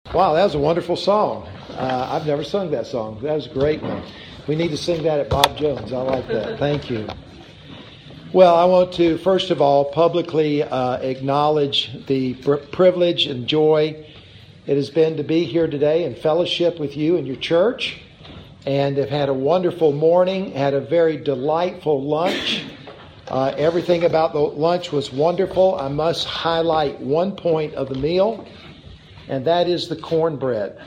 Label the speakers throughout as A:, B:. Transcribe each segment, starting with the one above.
A: Wow, that was a wonderful song. I've never sung that song. That was a great one. We need to sing that at Bob Jones. I like that. Thank you. Well, I want to, first of all, publicly acknowledge the privilege and joy it has been to be here today in fellowship with you and your church. And have had a wonderful morning, had a very delightful lunch. Everything about the lunch was wonderful. I must highlight one point of the meal, and that is the cornbread.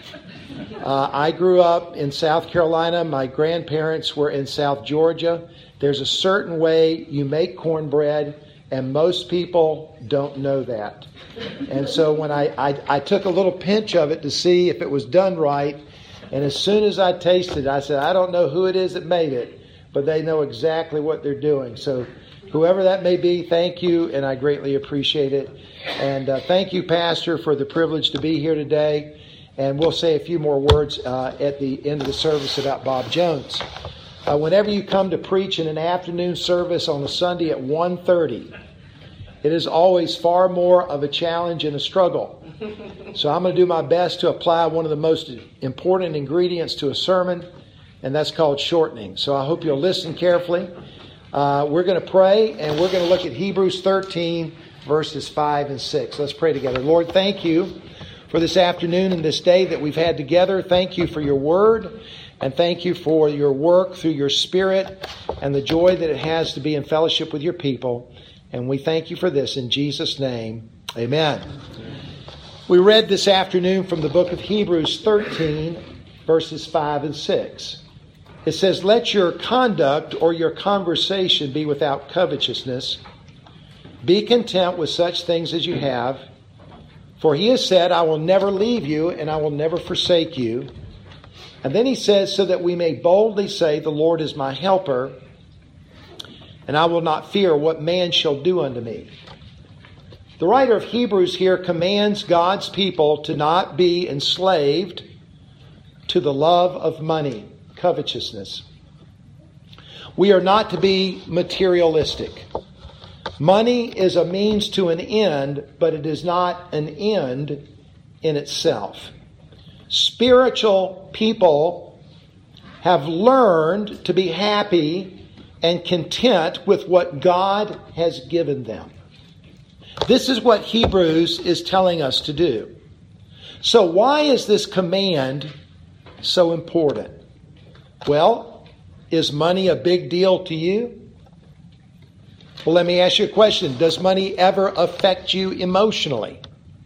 A: I grew up in South Carolina. My grandparents were in South Georgia. There's a certain way you make cornbread, and most people don't know that. And so when I took a little pinch of it to see if it was done right, and as soon as I tasted it, I said, I don't know who it is that made it, but they know exactly what they're doing. So whoever that may be, thank you, and I greatly appreciate it. And thank you, Pastor, for the privilege to be here today. And we'll say a few more words at the end of the service about Bob Jones. Whenever you come to preach in an afternoon service on a Sunday at 1:30, it is always far more of a challenge and a struggle. So I'm going to do my best to apply one of the most important ingredients to a sermon, and that's called shortening. So I hope you'll listen carefully. We're going to pray, and we're going to look at Hebrews 13, verses 5 and 6. Let's pray together. Lord, thank you for this afternoon and this day that we've had together. Thank you for your word, and thank you for your work through your Spirit and the joy that it has to be in fellowship with your people. And we thank you for this in Jesus' name. Amen. We read this afternoon from the book of Hebrews 13, verses 5 and 6. It says, let your conduct or your conversation be without covetousness. Be content with such things as you have. For he has said, I will never leave you and I will never forsake you. And then he says, so that we may boldly say, the Lord is my helper, and I will not fear what man shall do unto me. The writer of Hebrews here commands God's people to not be enslaved to the love of money. Covetousness. We are not to be materialistic. Money is a means to an end, but it is not an end in itself. Spiritual people have learned to be happy and content with what God has given them. This is what Hebrews is telling us to do. So why is this command so important? Well, is money a big deal to you? Well, let me ask you a question. Does money ever affect you emotionally?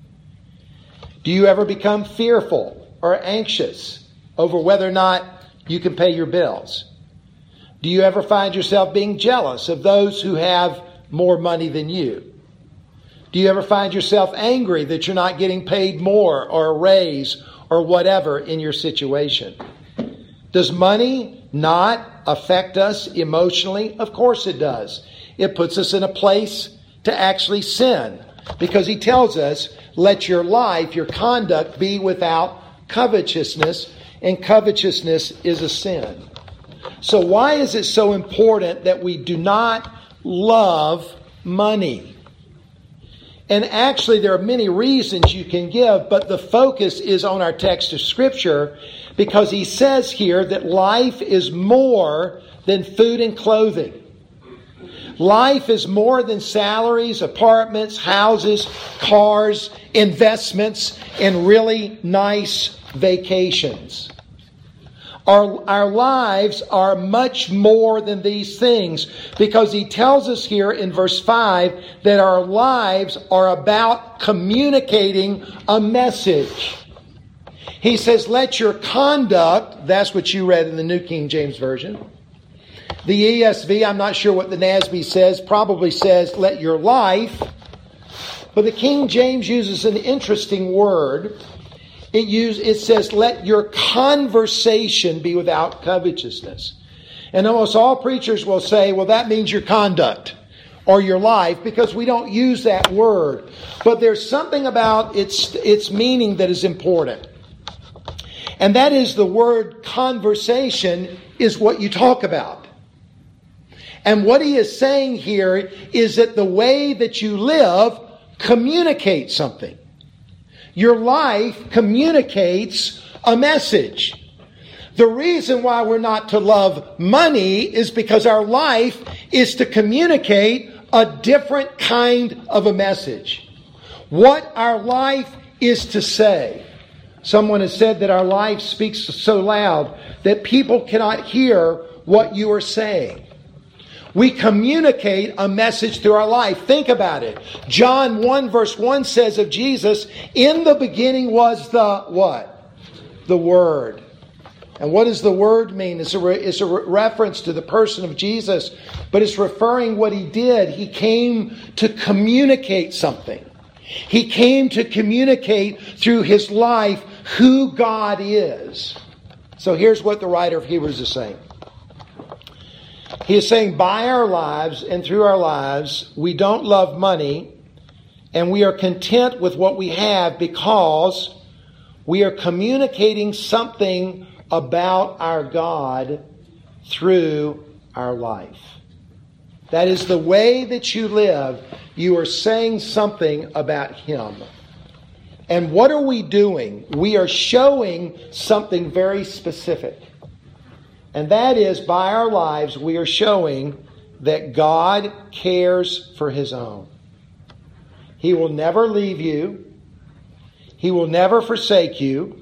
A: Do you ever become fearful or anxious over whether or not you can pay your bills? Do you ever find yourself being jealous of those who have more money than you? Do you ever find yourself angry that you're not getting paid more or a raise or whatever in your situation? Does money not affect us emotionally? Of course it does. It puts us in a place to actually sin, because he tells us, let your life, your conduct be without covetousness, and covetousness is a sin. So why is it so important that we do not love money? And actually there are many reasons you can give, but the focus is on our text of Scripture, because he says here that life is more than food and clothing. Life is more than salaries, apartments, houses, cars, investments, and really nice vacations. Our lives are much more than these things, because he tells us here in verse 5 that our lives are about communicating a message. He says, let your conduct, that's what you read in the New King James Version. The ESV, I'm not sure what the NASB says, probably says, let your life. But the King James uses an interesting word. It says, let your conversation be without covetousness. And almost all preachers will say, well, that means your conduct or your life, because we don't use that word. But there's something about its meaning that is important. And that is the word conversation is what you talk about. And what he is saying here is that the way that you live communicates something. Your life communicates a message. The reason why we're not to love money is because our life is to communicate a different kind of a message. What our life is to say. Someone has said that our life speaks so loud that people cannot hear what you are saying. We communicate a message through our life. Think about it. John 1 verse 1 says of Jesus, in the beginning was the what? The Word. And what does the Word mean? It's a reference to the person of Jesus, but it's referring what He did. He came to communicate something. He came to communicate through His life who God is. So here's what the writer of Hebrews is saying. He is saying by our lives and through our lives, we don't love money and we are content with what we have because we are communicating something about our God through our life. That is the way that you live. You are saying something about Him. And what are we doing? We are showing something very specific. And that is, by our lives, we are showing that God cares for His own. He will never leave you. He will never forsake you.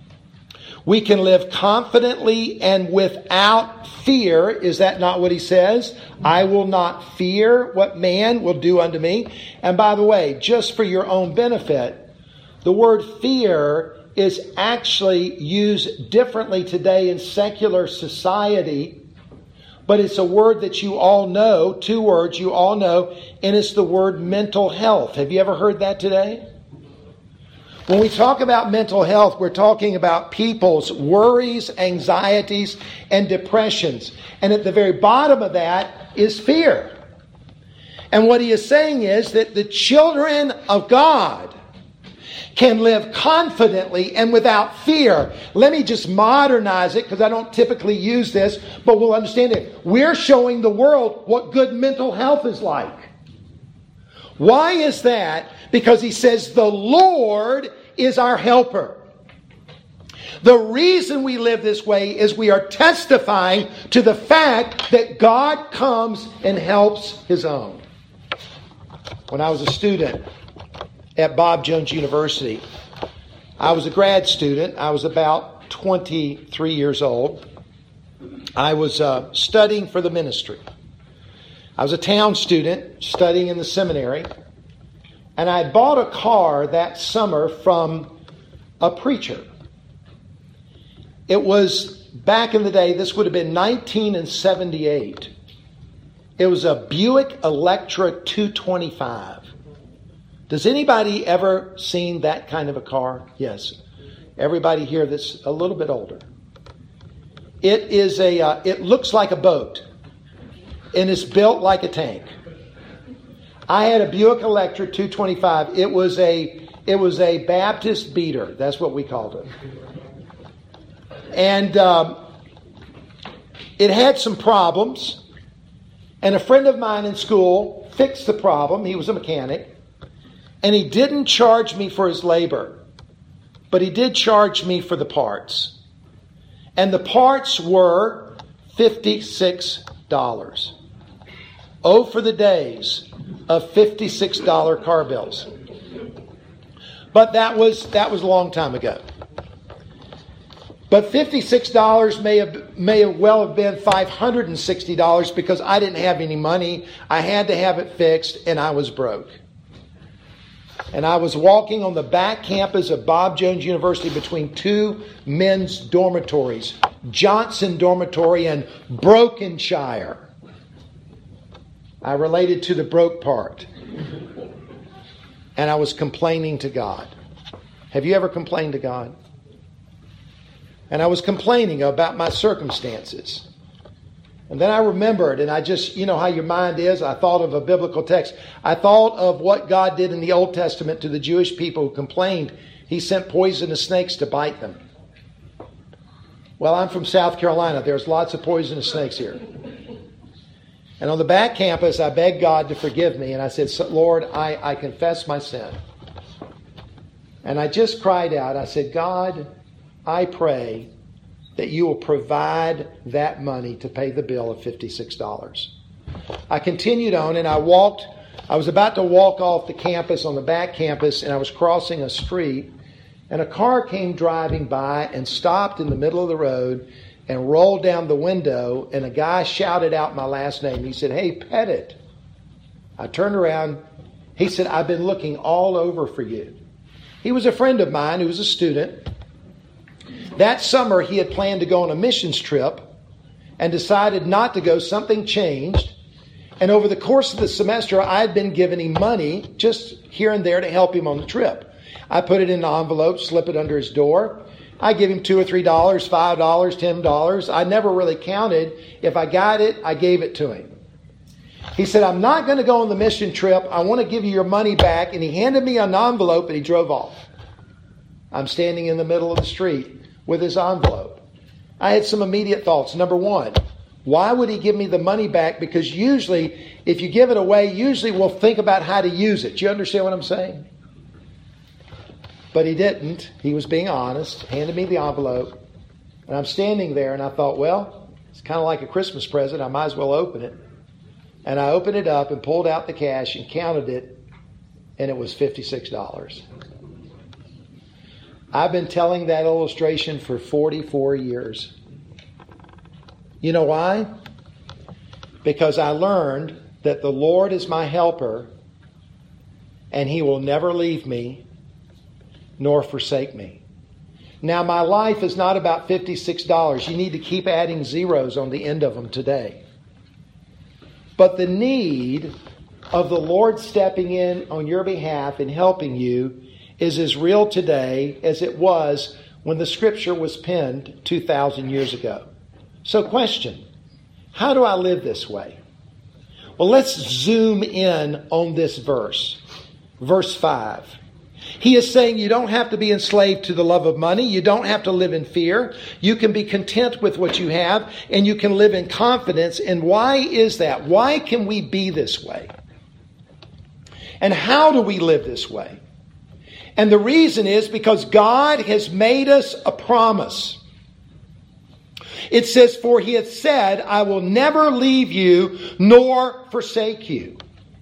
A: We can live confidently and without fear. Is that not what He says? I will not fear what man will do unto me. And by the way, just for your own benefit, the word fear is actually used differently today in secular society. But it's a word that you all know, two words you all know, and it's the word mental health. Have you ever heard that today? When we talk about mental health, we're talking about people's worries, anxieties, and depressions. And at the very bottom of that is fear. And what he is saying is that the children of God can live confidently and without fear. Let me just modernize it because I don't typically use this, but we'll understand it. We're showing the world what good mental health is like. Why is that? Because he says the Lord is our helper. The reason we live this way is we are testifying to the fact that God comes and helps His own. When I was a student at Bob Jones University, I was a grad student. I was about 23 years old. I was studying for the ministry. I was a town student studying in the seminary. And I had bought a car that summer from a preacher. It was back in the day, this would have been 1978. It was a Buick Electra 225. Does anybody ever seen that kind of a car? Yes. Everybody here that's a little bit older. It looks like a boat. And it's built like a tank. I had a Buick Electra 225. It was a Baptist beater. That's what we called it. And it had some problems. And a friend of mine in school fixed the problem. He was a mechanic. And he didn't charge me for his labor. But he did charge me for the parts. And the parts were $56. Oh, for the days of $56 car bills. But that was a long time ago. But $56 may well have been $560 because I didn't have any money. I had to have it fixed and I was broke. And I was walking on the back campus of Bob Jones University between two men's dormitories, Johnson Dormitory and Brokenshire. I related to the broke part. And I was complaining to God. Have you ever complained to God? And I was complaining about my circumstances. And then I remembered, and I just, you know how your mind is, I thought of a biblical text. I thought of what God did in the Old Testament to the Jewish people who complained. He sent poisonous snakes to bite them. Well, I'm from South Carolina. There's lots of poisonous snakes here. And on the back campus, I begged God to forgive me. And I said, Lord, I confess my sin. And I just cried out. I said, God, I pray that you will provide that money to pay the bill of $56. I continued on and I was about to walk off the campus on the back campus, and I was crossing a street, and a car came driving by and stopped in the middle of the road and rolled down the window, and a guy shouted out my last name. He said, "Hey, Pettit." I turned around. He said, "I've been looking all over for you." He was a friend of mine who was a student. That summer, he had planned to go on a missions trip and decided not to go. Something changed. And over the course of the semester, I had been giving him money just here and there to help him on the trip. I put it in an envelope, slip it under his door. I give him $2 or $3, $5, $10. I never really counted. If I got it, I gave it to him. He said, "I'm not going to go on the mission trip. I want to give you your money back." And he handed me an envelope and he drove off. I'm standing in the middle of the street with his envelope. I had some immediate thoughts. Number one, why would he give me the money back? Because usually, if you give it away, usually we'll think about how to use it. Do you understand what I'm saying? But he didn't. He was being honest, handed me the envelope. And I'm standing there and I thought, well, it's kind of like a Christmas present. I might as well open it. And I opened it up and pulled out the cash and counted it, and it was $56. I've been telling that illustration for 44 years. You know why? Because I learned that the Lord is my helper, and He will never leave me nor forsake me. Now, my life is not about $56. You need to keep adding zeros on the end of them today. But the need of the Lord stepping in on your behalf and helping you is as real today as it was when the Scripture was penned 2,000 years ago. So question, how do I live this way? Well, let's zoom in on this verse. Verse 5. He is saying you don't have to be enslaved to the love of money. You don't have to live in fear. You can be content with what you have, and you can live in confidence. And why is that? Why can we be this way? And how do we live this way? And the reason is because God has made us a promise. It says, "For He hath said, I will never leave you nor forsake you."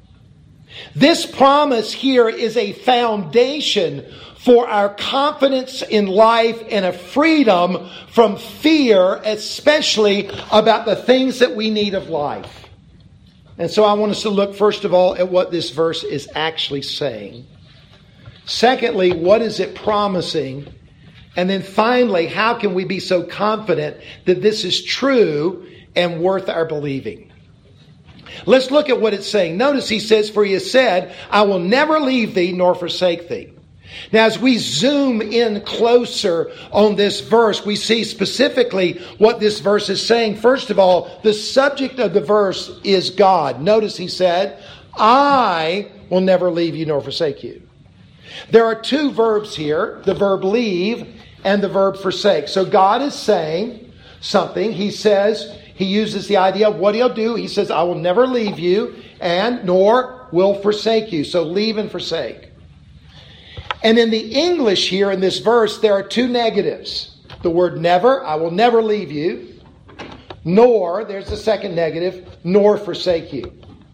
A: This promise here is a foundation for our confidence in life and a freedom from fear, especially about the things that we need of life. And so I want us to look first of all at what this verse is actually saying. Secondly, what is it promising? And then finally, how can we be so confident that this is true and worth our believing? Let's look at what it's saying. Notice he says, "For He has said, I will never leave thee nor forsake thee." Now, as we zoom in closer on this verse, we see specifically what this verse is saying. First of all, the subject of the verse is God. Notice he said, "I will never leave you nor forsake you." There are two verbs here, the verb leave and the verb forsake. So God is saying something. He says, He uses the idea of what He'll do. He says, "I will never leave you and nor will forsake you." So leave and forsake. And in the English here in this verse, there are two negatives. The word never, "I will never leave you," nor, there's the second negative, "nor forsake you."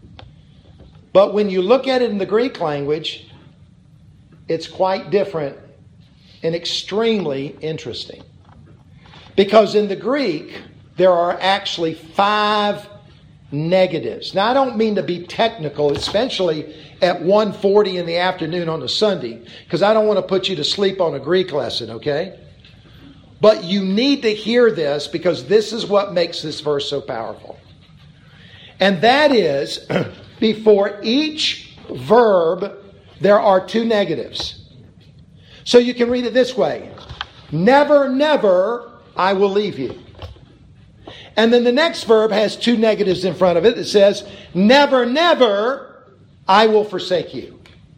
A: But when you look at it in the Greek language, it's quite different and extremely interesting. Because in the Greek, there are actually 5 negatives. Now, I don't mean to be technical, especially at 1:40 in the afternoon on a Sunday, because I don't want to put you to sleep on a Greek lesson, okay? But you need to hear this because this is what makes this verse so powerful. And that is, before each verb, there are 2 negatives. So you can read it this way. Never, never, I will leave you. And then the next verb has 2 negatives in front of it. It says, never, never, I will forsake you.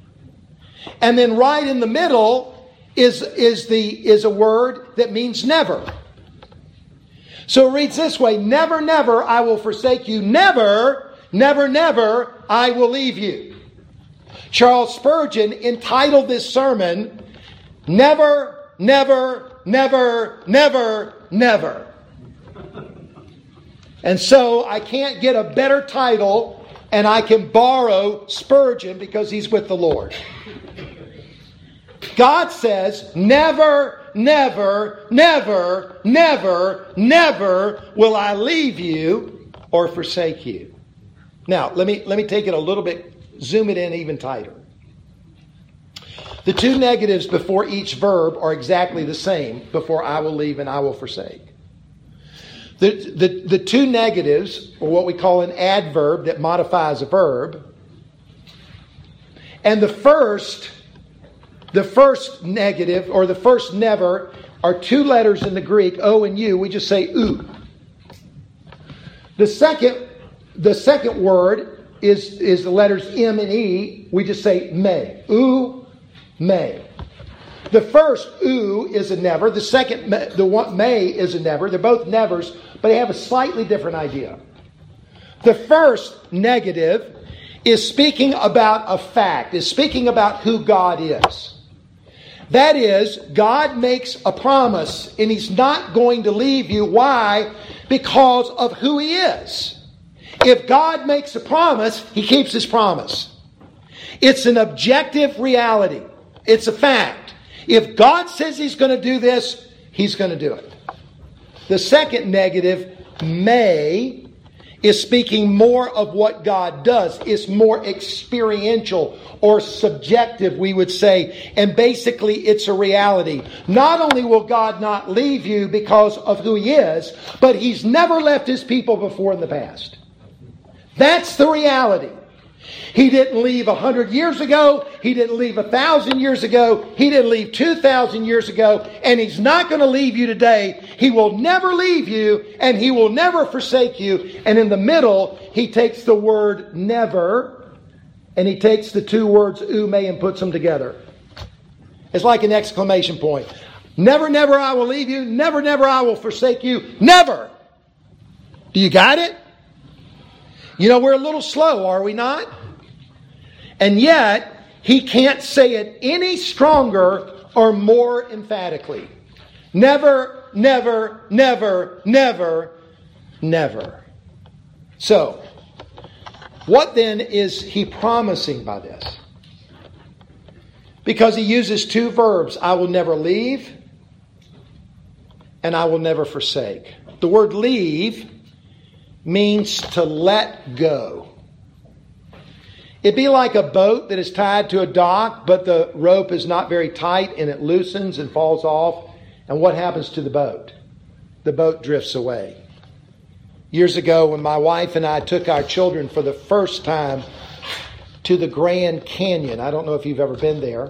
A: And then right in the middle is a word that means never. So it reads this way, never, never, I will forsake you. Never, never, never, I will leave you. Charles Spurgeon entitled this sermon, Never, never, never, never, never. And so I can't get a better title, and I can borrow Spurgeon because he's with the Lord. God says, never, never, never, never, never will I leave you or forsake you. Now, let me take it a little bit, zoom it in even tighter. The two negatives before each verb are exactly the same before I will leave and I will forsake. The two negatives, or what we call an adverb that modifies a verb, and the first negative, or the first never, are two letters in the Greek, O and U. We just say U. The second word is the letters M and E. We just say me. U, me. The first U is a never. The second, the one me, is a never. They're both nevers, but they have a slightly different idea. The first negative is speaking about a fact, is speaking about who God is. That is, God makes a promise, and He's not going to leave you. Why? Because of who He is. If God makes a promise, He keeps His promise. It's an objective reality. It's a fact. If God says He's going to do this, He's going to do it. The second negative, may, is speaking more of what God does. It's more experiential or subjective, we would say. And basically, it's a reality. Not only will God not leave you because of who He is, but He's never left His people before in the past. That's the reality. He didn't leave 100 years ago. He didn't leave 1,000 years ago. He didn't leave 2,000 years ago. And He's not going to leave you today. He will never leave you, and He will never forsake you. And in the middle, He takes the word never, and He takes the two words ume and puts them together. It's like an exclamation point. Never, never I will leave you. Never, never I will forsake you. Never. Do you got it? You know, we're a little slow, are we not? And yet, He can't say it any stronger or more emphatically. Never, never, never, never, never. So, what then is He promising by this? Because He uses two verbs. I will never leave and I will never forsake. The word leave means to let go. It'd be like a boat that is tied to a dock, but the rope is not very tight and it loosens and falls off. And what happens to the boat? The boat drifts away. Years ago, when my wife and I took our children for the first time to the Grand Canyon, I don't know if you've ever been there,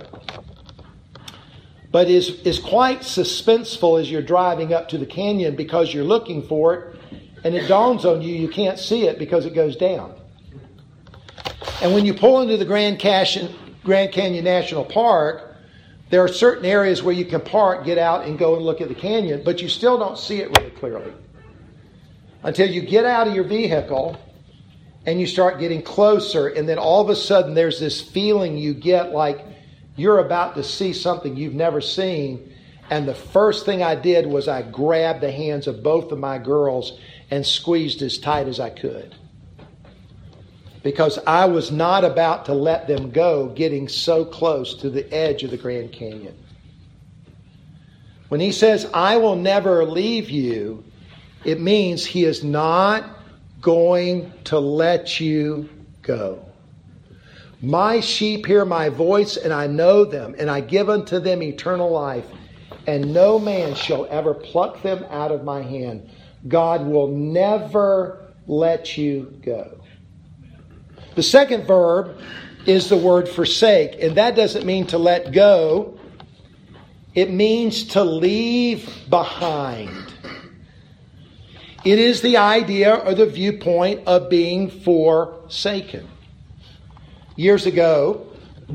A: but is quite suspenseful as you're driving up to the canyon because you're looking for it, and it dawns on you can't see it because it goes down. And when you pull into the Grand Canyon National Park, there are certain areas where you can park, get out, and go and look at the canyon, but you still don't see it really clearly until you get out of your vehicle and you start getting closer, and then all of a sudden there's this feeling you get like you're about to see something you've never seen. And the first thing I did was I grabbed the hands of both of my girls and squeezed as tight as I could. Because I was not about to let them go, getting so close to the edge of the Grand Canyon. When He says, I will never leave you, it means He is not going to let you go. My sheep hear my voice, and I know them, and I give unto them eternal life, and no man shall ever pluck them out of my hand. God will never let you go. The second verb is the word forsake, and that doesn't mean to let go. It means to leave behind. It is the idea or the viewpoint of being forsaken. Years ago,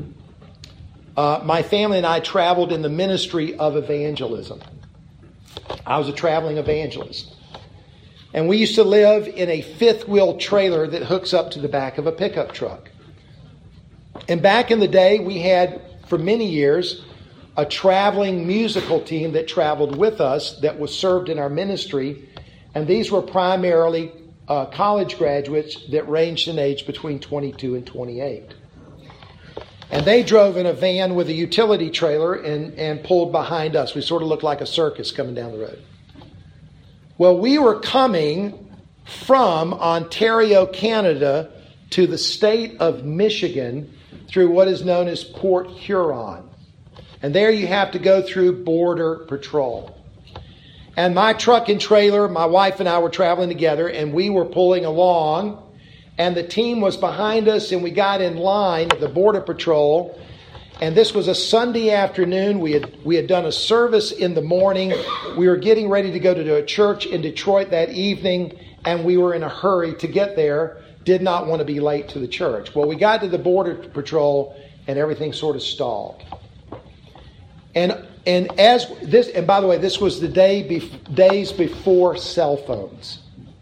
A: my family and I traveled in the ministry of evangelism. I was a traveling evangelist. And we used to live in a fifth-wheel trailer that hooks up to the back of a pickup truck. And back in the day, we had, for many years, a traveling musical team that traveled with us that was served in our ministry. And these were primarily college graduates that ranged in age between 22 and 28. And they drove in a van with a utility trailer and pulled behind us. We sort of looked like a circus coming down the road. Well, we were coming from Ontario, Canada, to the state of Michigan through what is known as Port Huron. And there you have to go through Border Patrol. And my truck and trailer, my wife and I were traveling together, and we were pulling along. And the team was behind us, and we got in line at the Border Patrol. And this was a Sunday afternoon. We had done a service in the morning. We were getting ready to go to a church in Detroit that evening, and we were in a hurry to get there. Did not want to be late to the church. Well, we got to the Border Patrol, and everything sort of stalled. And by the way, this was the days before cell phones.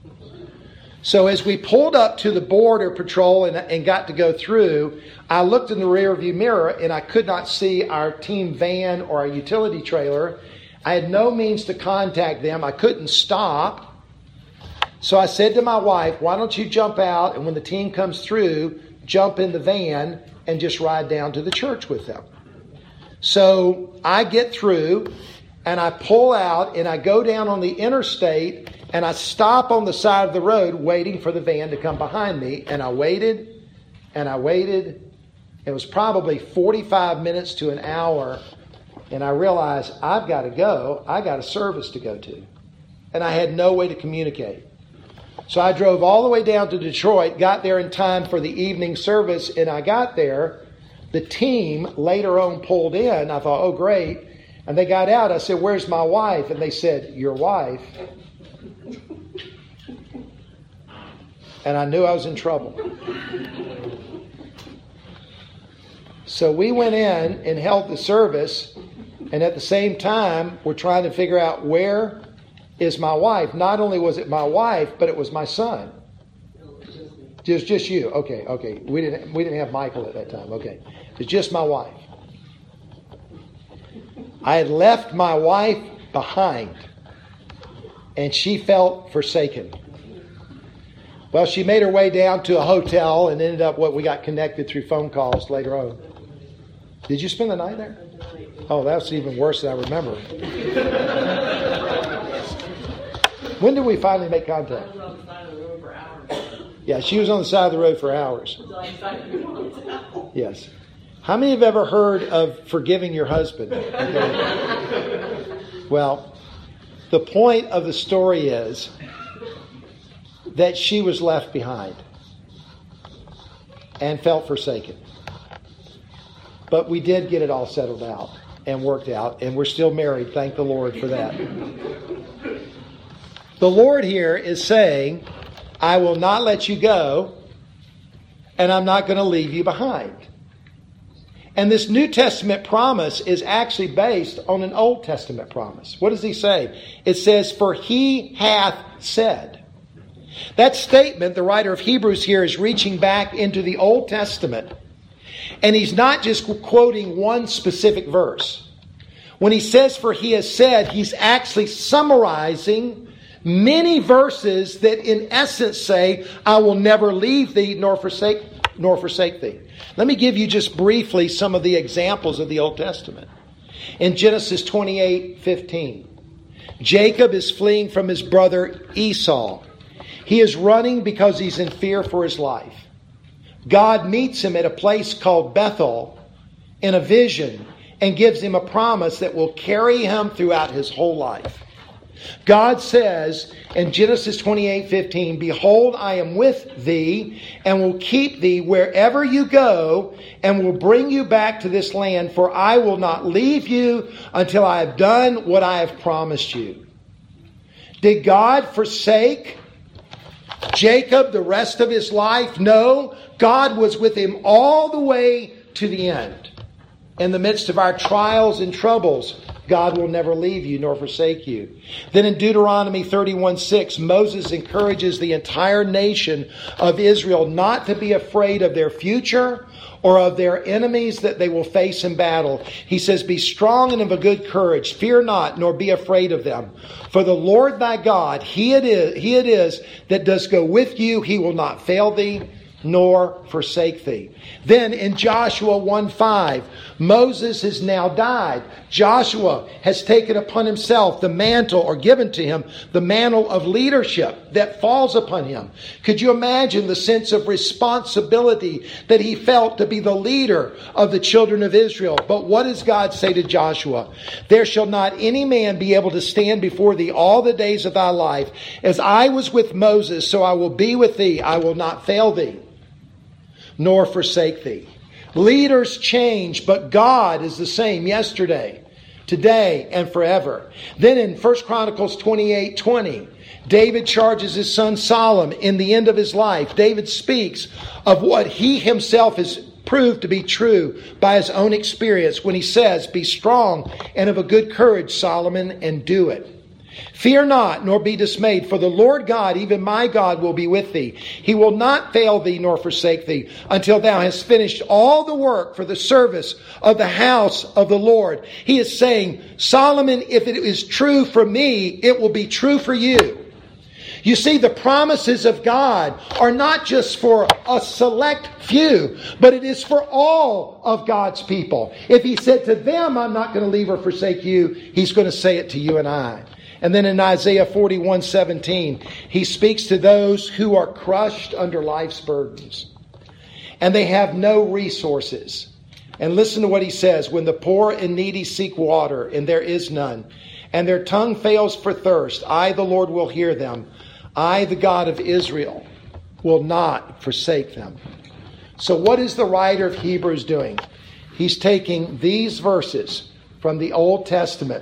A: So as we pulled up to the Border Patrol and got to go through, I looked in the rearview mirror and I could not see our team van or our utility trailer. I had no means to contact them. I couldn't stop. So I said to my wife, why don't you jump out, and when the team comes through, jump in the van and just ride down to the church with them. So I get through and I pull out and I go down on the interstate and I stop on the side of the road waiting for the van to come behind me. And I waited and I waited. It was probably 45 minutes to an hour. And I realized I've got to go. I got a service to go to. And I had no way to communicate. So I drove all the way down to Detroit, got there in time for the evening service, and I got there. The team later on pulled in. I thought, oh, great. And they got out. I said, where's my wife? And they said, your wife? And I knew I was in trouble. So we went in and held the service. And at the same time, we're trying to figure out, where is my wife? Not only was it my wife, but it was my son. Just you. Okay. We didn't have Michael at that time. Okay. It's just my wife. I had left my wife behind, and she felt forsaken. Well, she made her way down to a hotel and ended up we got connected through phone calls later on. Did you spend the night there? Oh, that's even worse than I remember. When did we finally make contact? Yeah, she was on the side of the road for hours. Yes. How many have ever heard of forgiving your husband? Okay. Well, the point of the story is that she was left behind and felt forsaken. But we did get it all settled out and worked out, and we're still married. Thank the Lord for that. The Lord here is saying, I will not let you go, and I'm not going to leave you behind. And this New Testament promise is actually based on an Old Testament promise. What does he say? It says, for he hath said. That statement, the writer of Hebrews here is reaching back into the Old Testament. And he's not just quoting one specific verse. When he says, for he has said, he's actually summarizing many verses that in essence say, I will never leave thee nor forsake thee. Let me give you just briefly some of the examples of the Old Testament. In Genesis 28:15, Jacob is fleeing from his brother Esau. He is running because he's in fear for his life. God meets him at a place called Bethel in a vision and gives him a promise that will carry him throughout his whole life. God says in Genesis 28:15, behold, I am with thee and will keep thee wherever you go and will bring you back to this land, for I will not leave you until I have done what I have promised you. Did God forsake Jacob the rest of his life? No. God was with him all the way to the end. In the midst of our trials and troubles, God will never leave you nor forsake you. Then in Deuteronomy 31:6, Moses encourages the entire nation of Israel not to be afraid of their future or of their enemies that they will face in battle. He says, "Be strong and of a good courage. Fear not, nor be afraid of them. For the Lord thy God, He it is that does go with you. He will not fail thee, nor forsake thee." Then in Joshua 1:5, Moses has now died. Joshua has taken upon himself the mantle, or given to him the mantle of leadership that falls upon him. Could you imagine the sense of responsibility that he felt to be the leader of the children of Israel? But what does God say to Joshua? "There shall not any man be able to stand before thee all the days of thy life. As I was with Moses, so I will be with thee. I will not fail thee, nor forsake thee." Leaders change, but God is the same yesterday, today, and forever. Then in 1 Chronicles 28:20, David charges his son Solomon in the end of his life. David speaks of what he himself has proved to be true by his own experience when he says, "Be strong and of a good courage, Solomon, and do it. Fear not, nor be dismayed, for the Lord God, even my God, will be with thee. He will not fail thee nor forsake thee until thou hast finished all the work for the service of the house of the Lord." He is saying, Solomon, if it is true for me, it will be true for you. You see, the promises of God are not just for a select few, but it is for all of God's people. If He said to them, "I'm not going to leave or forsake you," He's going to say it to you and I. And then in Isaiah 41:17, He speaks to those who are crushed under life's burdens, and they have no resources. And listen to what He says: "When the poor and needy seek water, and there is none, and their tongue fails for thirst, I, the Lord, will hear them. I, the God of Israel, will not forsake them." So what is the writer of Hebrews doing? He's taking these verses from the Old Testament.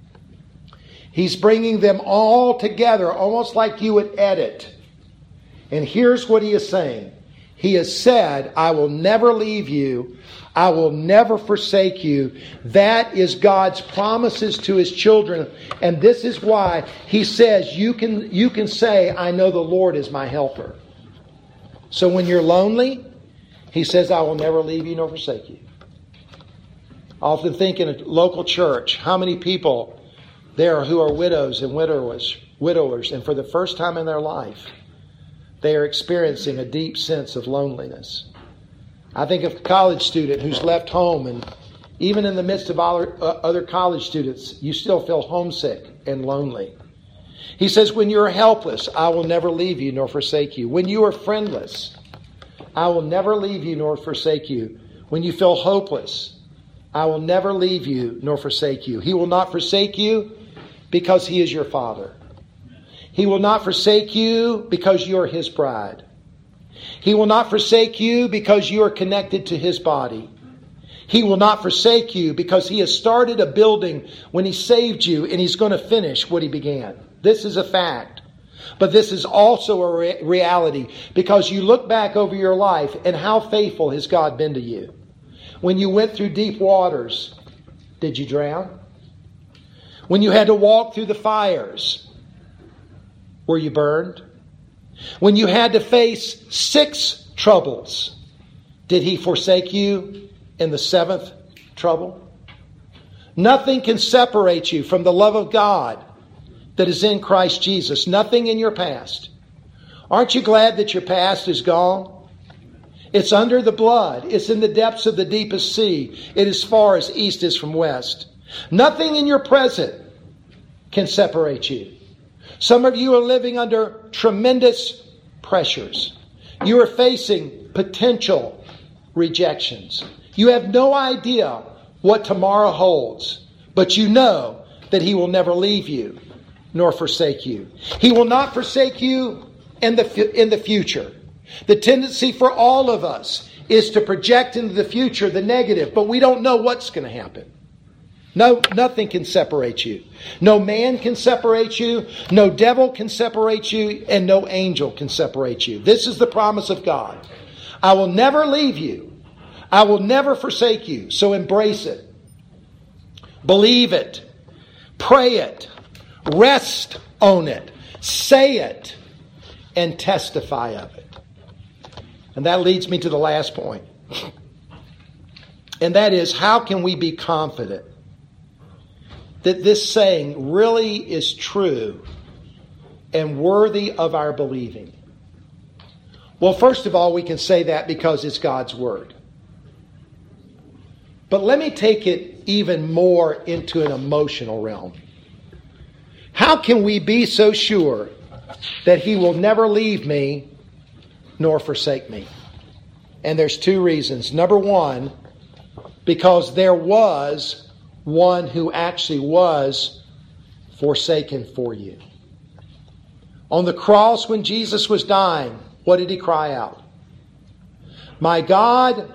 A: He's bringing them all together, almost like you would edit. And here's what he is saying. He has said, "I will never leave you. I will never forsake you." That is God's promises to His children. And this is why He says, you can say, "I know the Lord is my helper." So when you're lonely, He says, "I will never leave you nor forsake you." I often think in a local church, how many people there who are widows and widowers, and for the first time in their life, they are experiencing a deep sense of loneliness. I think of a college student who's left home, and even in the midst of other college students, you still feel homesick and lonely. He says, "When you are helpless, I will never leave you nor forsake you. When you are friendless, I will never leave you nor forsake you. When you feel hopeless, I will never leave you nor forsake you." He will not forsake you because He is your Father. He will not forsake you because you are His bride. He will not forsake you because you are connected to His body. He will not forsake you because He has started a building when He saved you, and He's going to finish what He began. This is a fact. But this is also a reality, because you look back over your life and how faithful has God been to you. When you went through deep waters, did you drown? When you had to walk through the fires, were you burned? When you had to face 6 troubles, did He forsake you in the 7th trouble? Nothing can separate you from the love of God that is in Christ Jesus. Nothing in your past. Aren't you glad that your past is gone? It's under the blood. It's in the depths of the deepest sea. It is far as east is from west. Nothing in your present can separate you. Some of you are living under tremendous pressures. You are facing potential rejections. You have no idea what tomorrow holds, but you know that He will never leave you nor forsake you. He will not forsake you in the future. The tendency for all of us is to project into the future the negative, but we don't know what's going to happen. No, nothing can separate you. No man can separate you. No devil can separate you. And no angel can separate you. This is the promise of God. I will never leave you. I will never forsake you. So embrace it. Believe it. pray it, rest on it, say it, and testify of it. And that leads me to the last point. And that is, how can we be confident that this saying really is true and worthy of our believing? Well, first of all, we can say that because it's God's Word. But let me take it even more into an emotional realm. How can we be so sure that He will never leave me nor forsake me? And there's two reasons. Number one, because there was one who actually was forsaken for you. On the cross when Jesus was dying, what did He cry out? My God,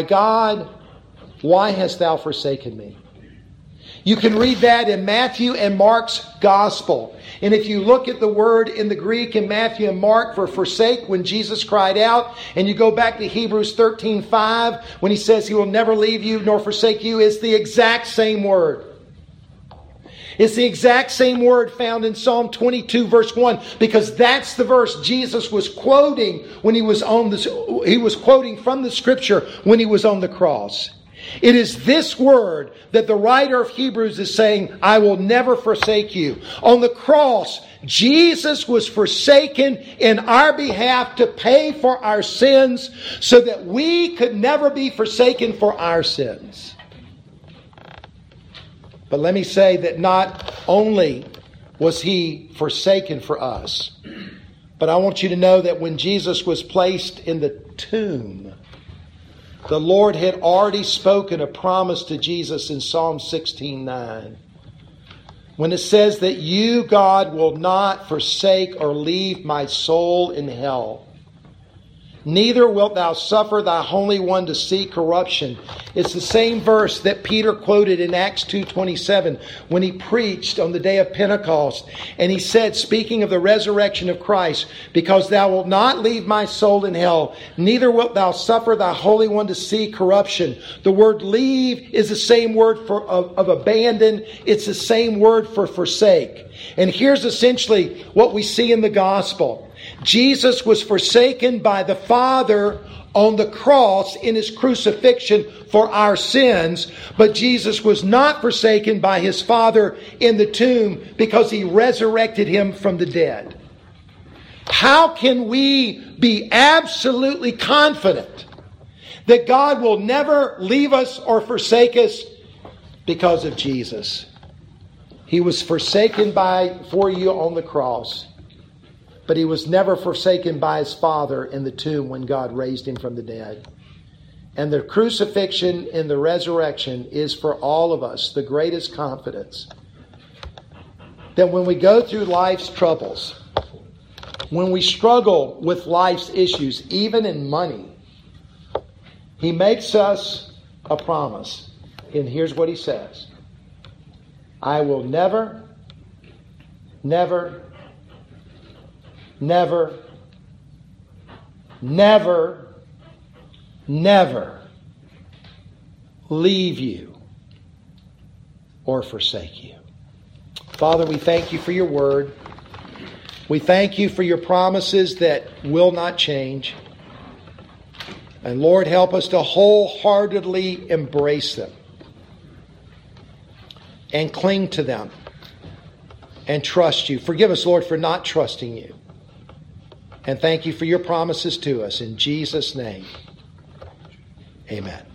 A: why hast thou forsaken me? You can read that in Matthew and Mark's Gospel. And if you look at the word in the Greek in Matthew and Mark for forsake, when Jesus cried out, and you go back to Hebrews 13:5, when He says He will never leave you nor forsake you, it's the exact same word. It's the exact same word found in Psalm 22 verse 1, because that's the verse Jesus was quoting when He was quoting from the Scripture when He was on the cross. It is this word that the writer of Hebrews is saying, I will never forsake you. On the cross, Jesus was forsaken in our behalf to pay for our sins so that we could never be forsaken for our sins. But let me say that not only was He forsaken for us, but I want you to know that when Jesus was placed in the tomb, the Lord had already spoken a promise to Jesus in Psalm 16:9. When it says that you, God, will not forsake or leave my soul in hell. Neither wilt thou suffer thy Holy One to see corruption. It's the same verse that Peter quoted in Acts 2:27 when he preached on the day of Pentecost. And he said, speaking of the resurrection of Christ, because thou wilt not leave my soul in hell, neither wilt thou suffer thy Holy One to see corruption. The word leave is the same word of abandon. It's the same word for forsake. And here's essentially what we see in the gospel. Jesus was forsaken by the Father on the cross in His crucifixion for our sins, but Jesus was not forsaken by His Father in the tomb because He resurrected Him from the dead. How can we be absolutely confident that God will never leave us or forsake us? Because of Jesus. He was forsaken for you on the cross. But He was never forsaken by His Father in the tomb when God raised Him from the dead. And the crucifixion and the resurrection is for all of us the greatest confidence that when we go through life's troubles, when we struggle with life's issues, even in money, He makes us a promise. And here's what He says. I will never, never, never, never, never leave you or forsake you. Father, we thank You for Your word. We thank You for Your promises that will not change. And Lord, help us to wholeheartedly embrace them and cling to them and trust You. Forgive us, Lord, for not trusting You. And thank You for Your promises to us. In Jesus' name, amen.